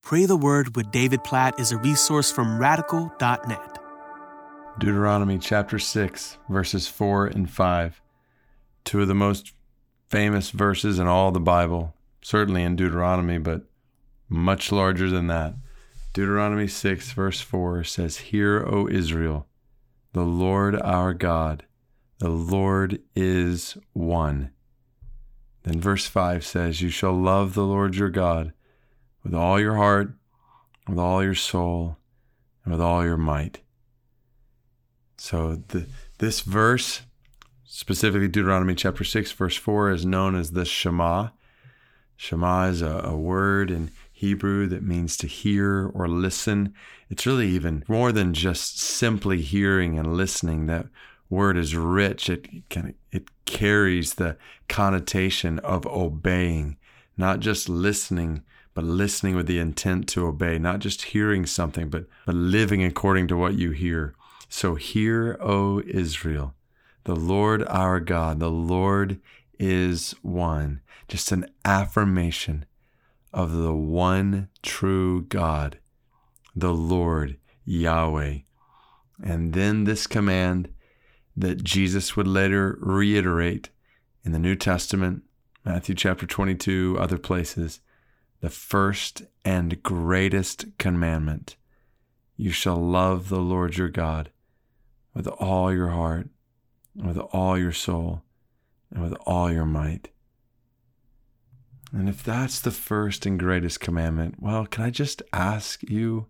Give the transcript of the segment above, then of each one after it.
Pray the Word with David Platt is a resource from radical.net. Deuteronomy chapter 6, verses 4 and 5. Two of the most famous verses in all the Bible, certainly in Deuteronomy, but much larger than that. Deuteronomy 6, verse 4 says, "Hear, O Israel, the Lord our God, the Lord is one." Then verse 5 says, "You shall love the Lord your God with all your heart, with all your soul, and with all your might." So this verse, specifically Deuteronomy chapter 6, verse 4, is known as the Shema. Shema is a word in Hebrew that means to hear or listen. It's really even more than just simply hearing and listening. That word is rich. It carries the connotation of obeying, not just listening, but listening with the intent to obey, not just hearing something, but living according to what you hear. So hear, O Israel, the Lord our God, the Lord is one. Just an affirmation of the one true God, the Lord, Yahweh. And then this command that Jesus would later reiterate in the New Testament, Matthew chapter 22, other places, the first and greatest commandment: you shall love the Lord your God with all your heart, with all your soul, and with all your might. And if that's the first and greatest commandment, well, can I just ask you,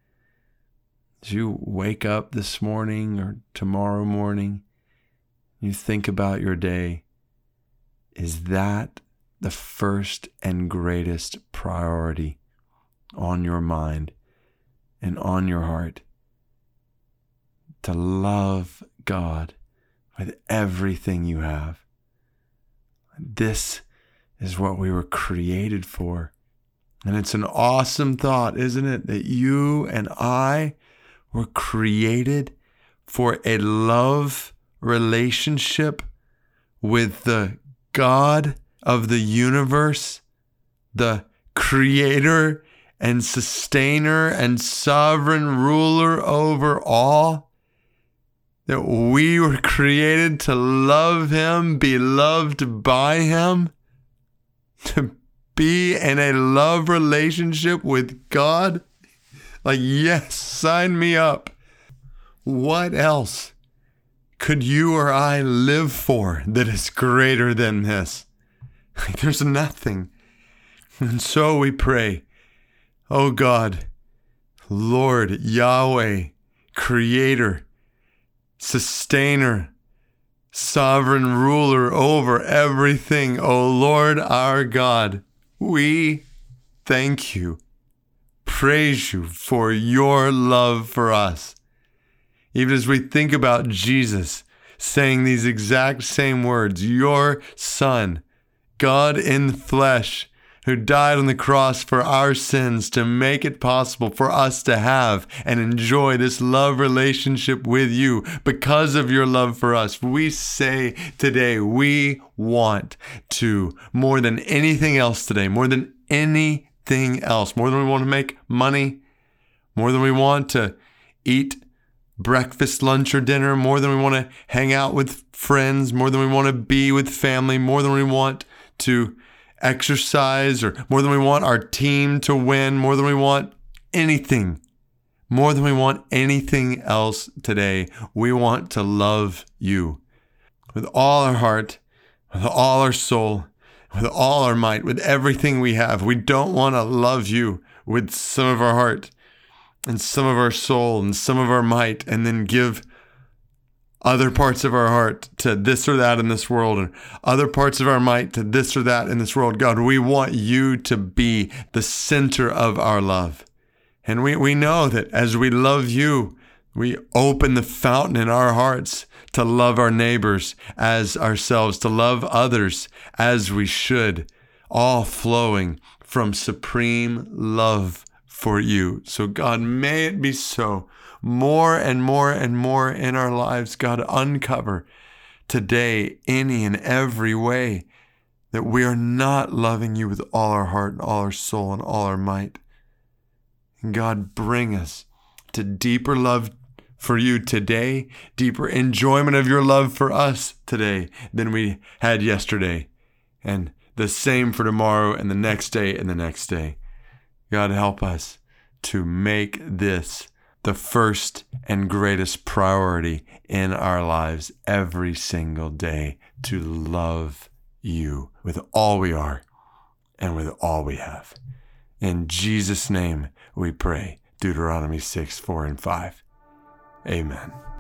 as you wake up this morning or tomorrow morning, you think about your day, is that the first and greatest priority on your mind and on your heart? To love God with everything you have. This is what we were created for. And it's an awesome thought, isn't it? That you and I were created for a love relationship with the God of the universe, the creator and sustainer and sovereign ruler over all. That we were created to love him, be loved by him, to be in a love relationship with God. Like, yes, sign me up. What else could you or I live for that is greater than this? Like, there's nothing. And so we pray, oh God, Lord, Yahweh, Creator, Sustainer, Sovereign Ruler over everything, oh Lord our God, we thank you, praise you for your love for us. Even as we think about Jesus saying these exact same words, your Son, God in flesh, who died on the cross for our sins to make it possible for us to have and enjoy this love relationship with you because of your love for us. We say today, we want to, more than anything else today, more than anything else, more than we want to make money, more than we want to eat breakfast, lunch, or dinner, more than we want to hang out with friends, more than we want to be with family, more than we want to exercise, or more than we want our team to win, more than we want anything, more than we want anything else today. We want to love you with all our heart, with all our soul, with all our might, with everything we have. We don't want to love you with some of our heart and some of our soul and some of our might, and then give other parts of our heart to this or that in this world, and other parts of our might to this or that in this world. God, we want you to be the center of our love. And we know that as we love you, we open the fountain in our hearts to love our neighbors as ourselves, to love others as we should, all flowing from supreme love for you. So God, may it be so. More and more and more in our lives, God, uncover today any and every way that we are not loving you with all our heart and all our soul and all our might. God, bring us to deeper love for you today, deeper enjoyment of your love for us today than we had yesterday, and the same for tomorrow and the next day and the next day. God, help us to make this the first and greatest priority in our lives every single day, to love you with all we are and with all we have. In Jesus' name we pray. Deuteronomy 6, 4, and 5. Amen.